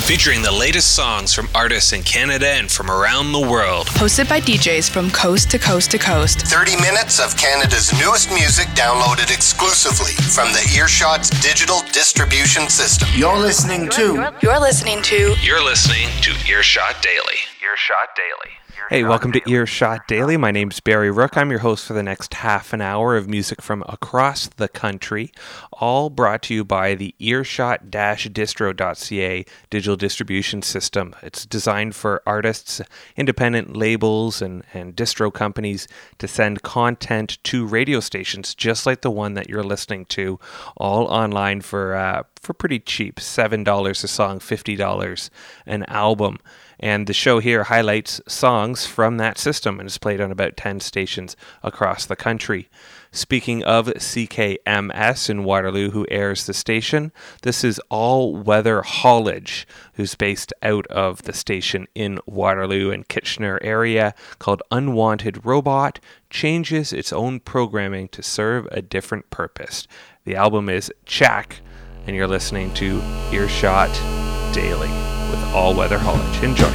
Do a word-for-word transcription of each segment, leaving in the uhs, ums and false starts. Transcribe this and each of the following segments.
featuring the latest songs from artists in Canada and from around the world. Hosted by D Js from coast to coast to coast. thirty minutes of Canada's newest music downloaded exclusively from the Earshot's digital distribution system. You're listening to... You're listening to... You're listening to Earshot Daily. Earshot Daily. Hey, welcome to Earshot Daily. My name's Barry Rook. I'm your host for the next half an hour of music from across the country, all brought to you by the earshot dash distro dot c a digital distribution system. It's designed for artists, independent labels, and, and distro companies to send content to radio stations just like the one that you're listening to, all online for uh, for pretty cheap, seven dollars a song, fifty dollars an album. And the show here highlights songs from that system and is played on about ten stations across the country. Speaking of C K M S in Waterloo, who airs the station, this is All Weather Haulage, who's based out of the station in Waterloo and Kitchener area, called Unwanted Robot, changes its own programming to serve a different purpose. The album is Chack, and you're listening to Earshot Daily with All Weather Haulage. Enjoy.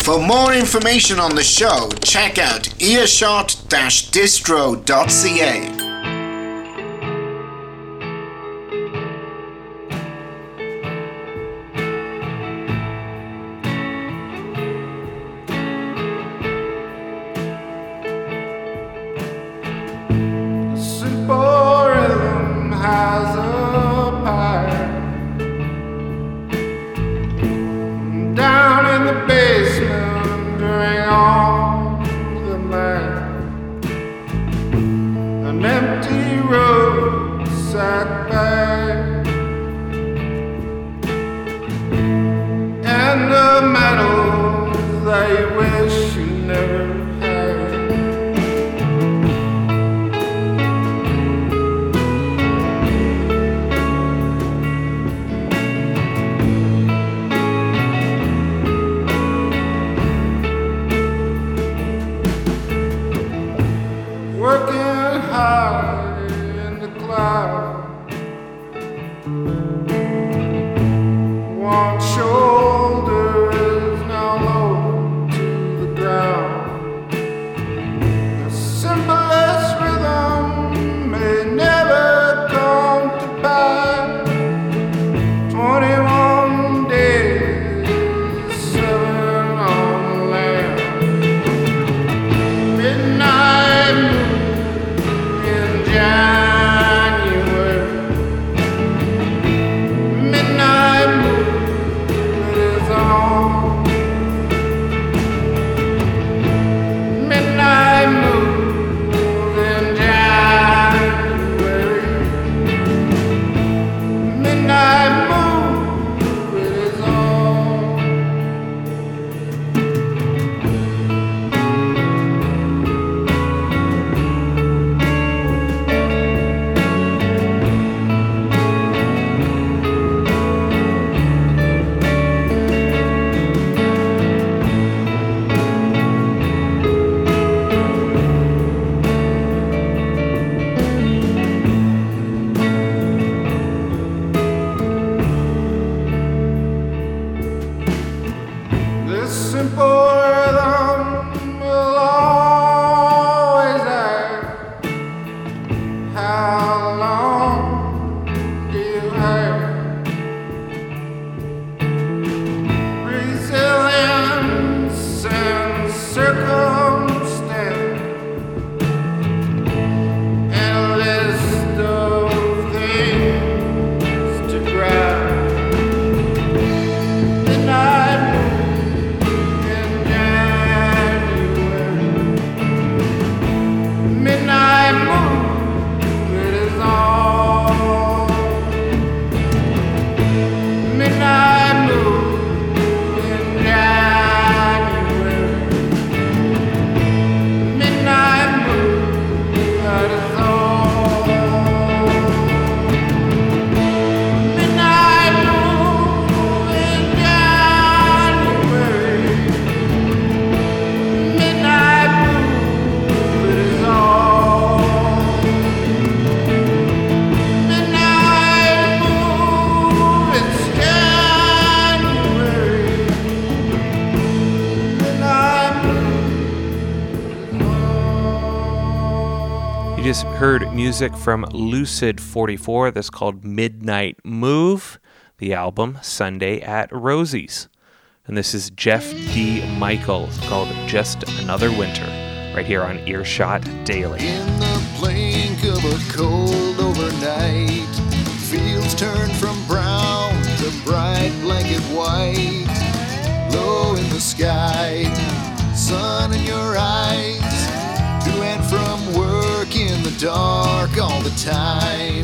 For more information on the show, check out earshot dash distro dot c a. just heard music from Lucid forty-four. That's called Midnight Move. The album, Sunday at Rosie's. And this is Jeff D. Michael. It's called Just Another Winter, right here on Earshot Daily. In the blink of a cold overnight, fields turn from brown to bright blanket white. Low in the sky, sun in your eyes, to and from work in the dark all the time.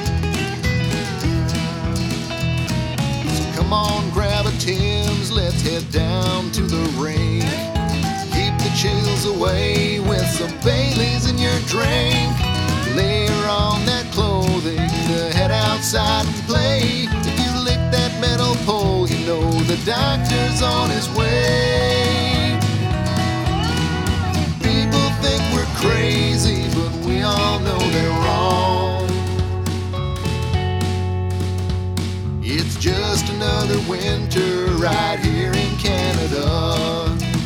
So come on, grab a Tim's, let's head down to the rink. Keep the chills away with some Baileys in your drink. Layer on that clothing to head outside and play. If you lick that metal pole, you know the doctor's on his way. People think we're crazy, but we all know they're wrong. It's just another winter right here in Canada.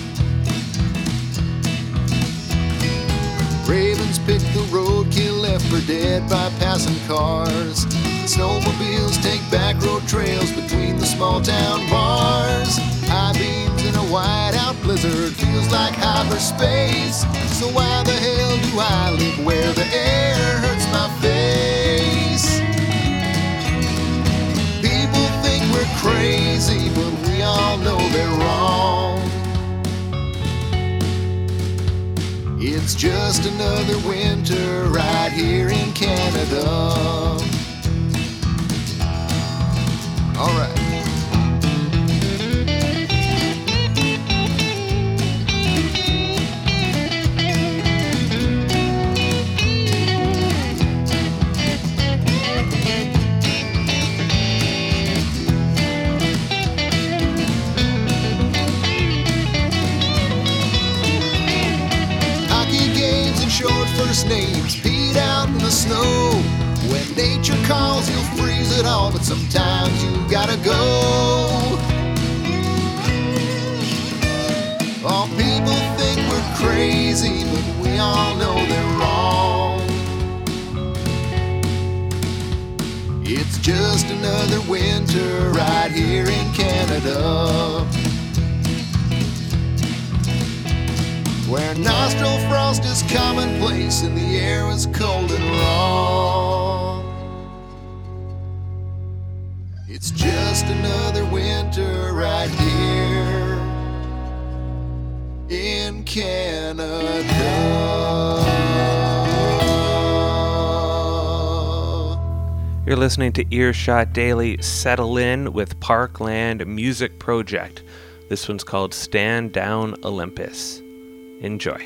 dead by passing cars. Snowmobiles take back road trails between the small town bars. High beams in a whiteout blizzard feels like hyperspace. So why the hell do I live where the air hurts my face? People think we're crazy, but we all know they're wrong. It's just another winter right here in Canada. All right. Short first names peed out in the snow. When nature calls, you'll freeze it all, but sometimes you gotta go. All people think we're crazy, but we all know they're wrong. It's just another winter right here in Canada, where nostril frost is commonplace and the air is cold and raw. It's just another winter right here in Canada. You're listening to Earshot Daily. Settle in with Parkland Music Project. This one's called Stand Down Olympus. Enjoy.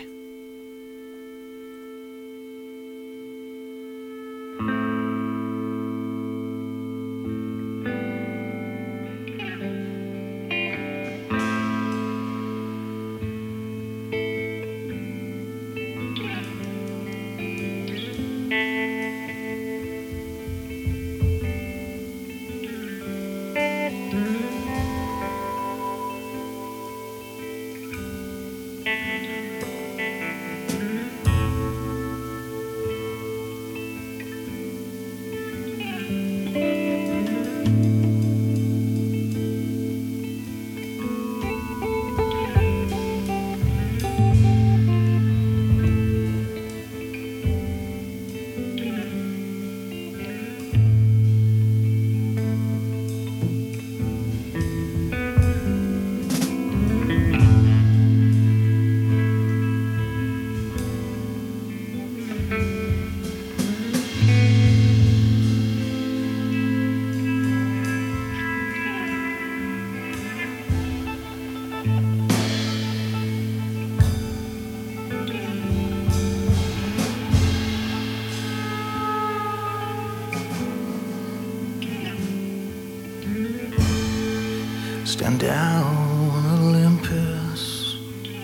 Stand down, Olympus.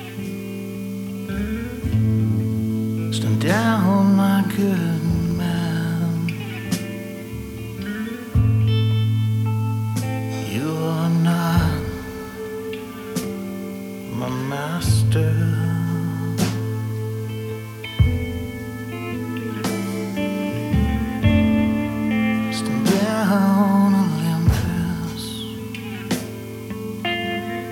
Stand down, my good man. You are not my master. Stand down, Olympus.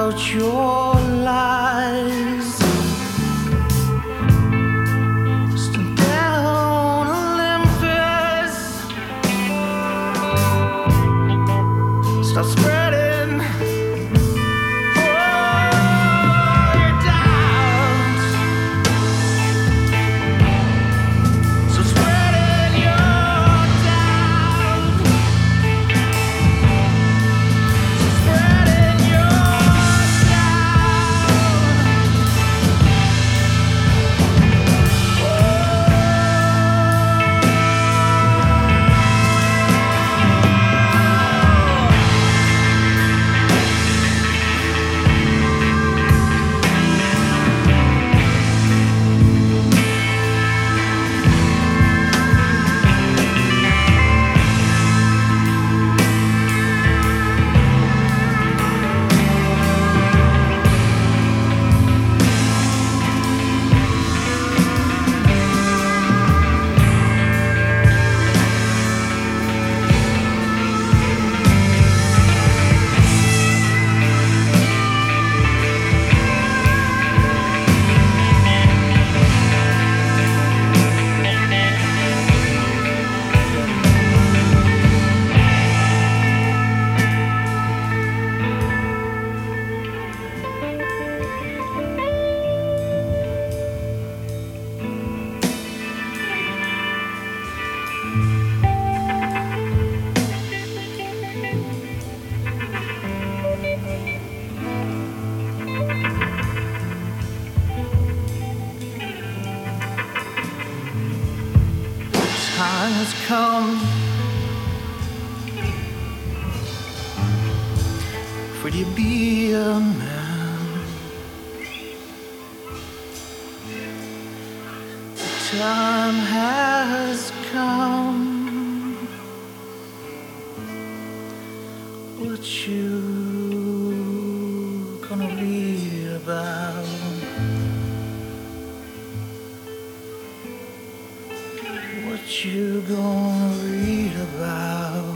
out your lies. Stand down, Olympus. Start spreading all your doubts. So spreading your doubts. So spreading your time has come for you to be a man. The time has come. What you gonna read about? What you gonna read about?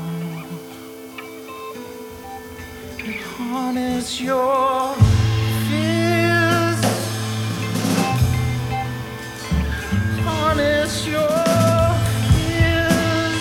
Harness your fears. Harness your fears.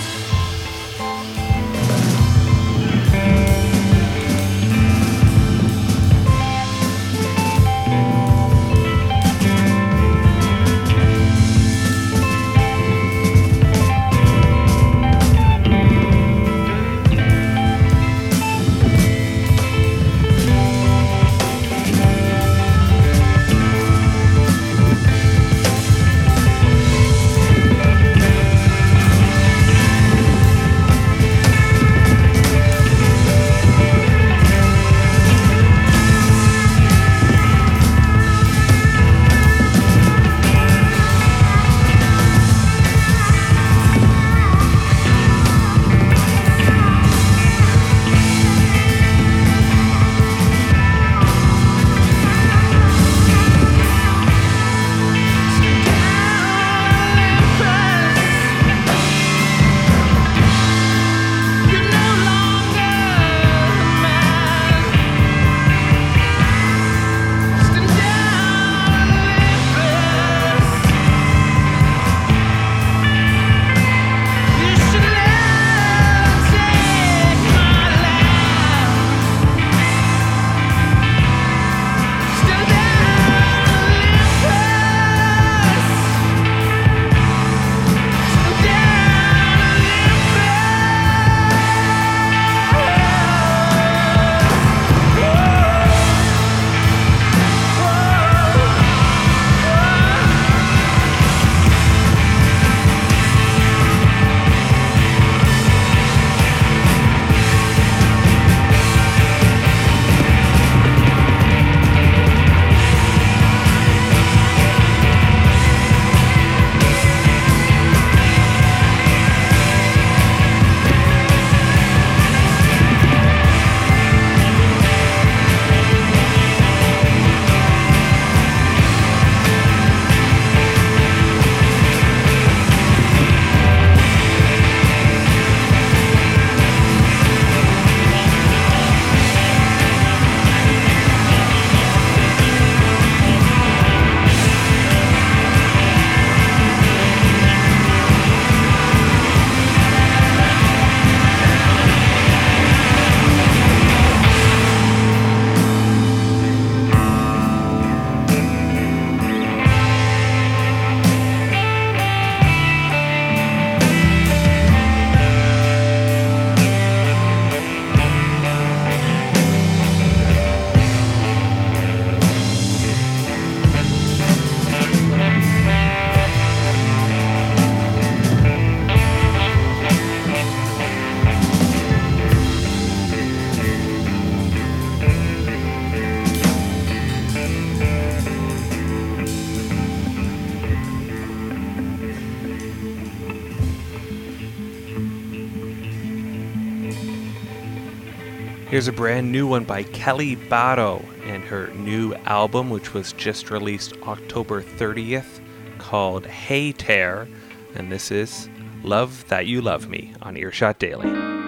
Here's a brand new one by Kelly Bado and her new album, which was just released October thirtieth, called Hey Tear, and this is Love That You Love Me on Earshot Daily.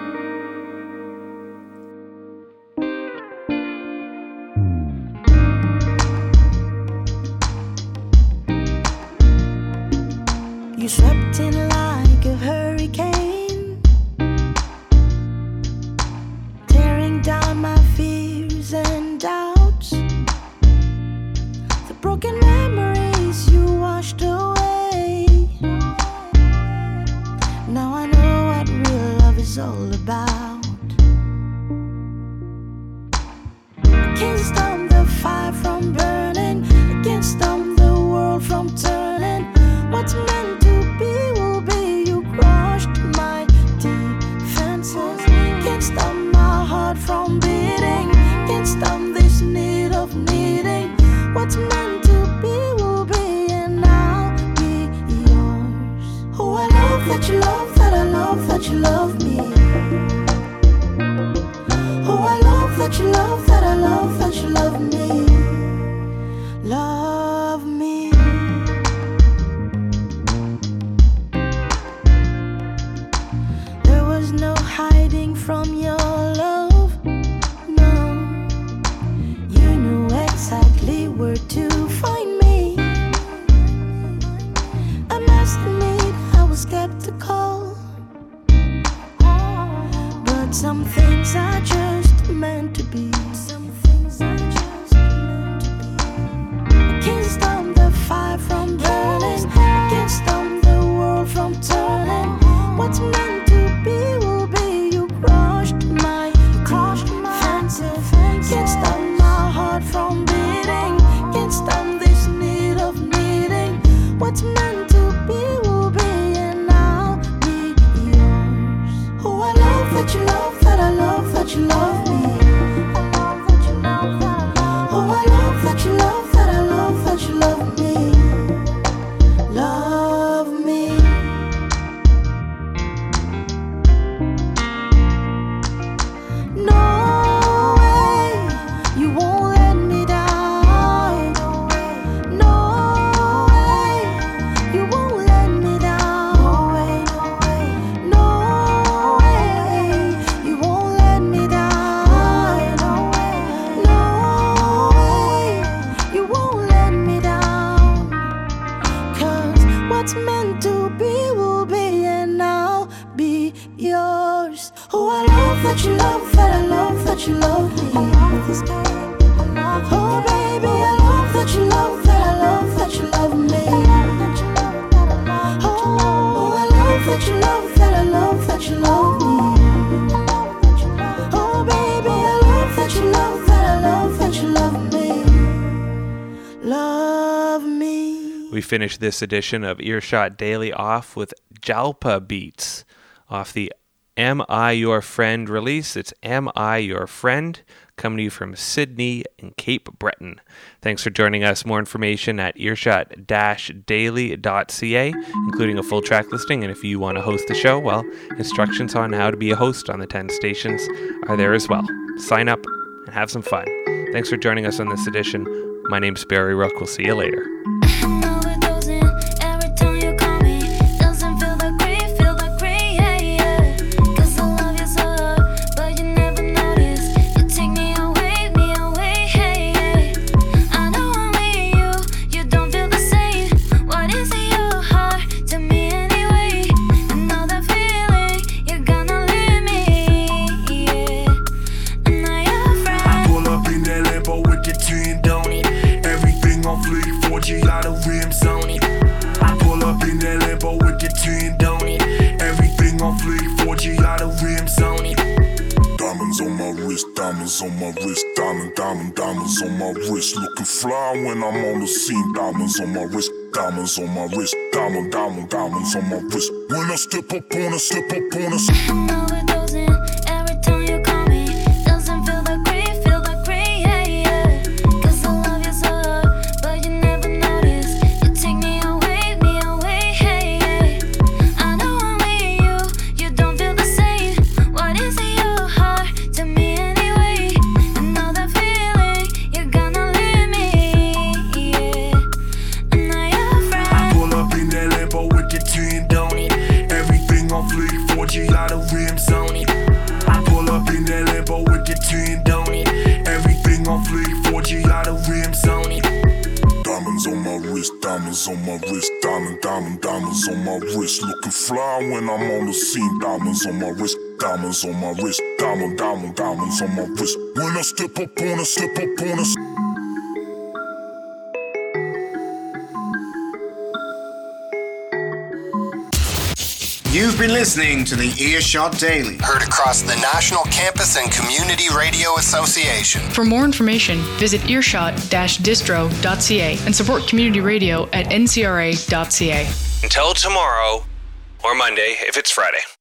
You swept in like a hurricane, tearing down my fears and doubts. The broken memories you washed away. Now I know what real love is all about. I can't stop the fire from burning, I can't stop the world from turning. What's meant to be will be. You crushed my defenses. Can't stop my heart from beating. Can't stop this need of needing. What's meant to be will be, and I'll be yours. Oh, I love that you love, that I love that you love me. Oh, I love that you love, that I love that you love me. Love me. No hiding from your love, no. You knew exactly where to find me. I must admit I was skeptical, but some things are just meant to be. Some things are just meant to be. I can't stop the fire from burning, I can't stop the world from turning. What's meant to be will be. You crushed my, you crushed my fences. Can't stop my heart from beating. Can't stop this need of needing. What's meant to be will be, and I'll be yours. Oh, I love that you love, that I love that you love me. I love that you love, that I love. Oh, I love that you love, that I love that you love me. Love me. No way, you won't let me down. No way, you won't let me down. No way, you won't let me down. No way, you won't let me down. 'Cause what's meant to be will be, and I'll be yours. Oh, I love that you love, that I love that you love me. I love this game, I love oh, baby, I love that you love, that I love that you love me. I love that you love, that I love that you love me. Oh, I love that you love, that I love that you love me. I love that you love, oh, baby, I love that you love, that I love that you love me. Love me. We finished this edition of Earshot Daily off with Jalpa Beats off the Am I Your Friend release. It's Am I Your Friend, coming to you from Sydney and Cape Breton. Thanks for joining us. More information at earshot dash daily dot c a, including a full track listing. And if you want to host the show, well, instructions on how to be a host on the ten stations are there as well. Sign up and have some fun. Thanks for joining us on this edition. My name's Barry Rook. We'll see you later. Diamonds on my wrist, diamond, diamond, diamonds on my wrist. Looking fly when I'm on the scene. Diamonds on my wrist, diamonds on my wrist, diamond, diamond, diamonds on my wrist. When I step up on a, step up on a. I know it doesn't. Every time you call me, doesn't feel that great, feel that great, yeah, yeah. 'Cause I love you so, but you never notice. You take me away, me away, hey, hey. I know I'm with you, you don't feel the same. What is in your heart to me anyway? gin, don't it? Everything on fleek, four G out of rims on it. Diamonds on my wrist, diamonds on my wrist, diamond, diamond, diamonds on my wrist. Looking fly when I'm on the scene, diamonds on my wrist, diamonds on my wrist, diamond, diamond, diamonds on my wrist. When I step up on a, step up on a. You've been listening to the Earshot Daily. Heard across the National Campus and Community Radio Association. For more information, visit earshot dash distro dot c a and support community radio at n c r a dot c a. Until tomorrow, or Monday if it's Friday.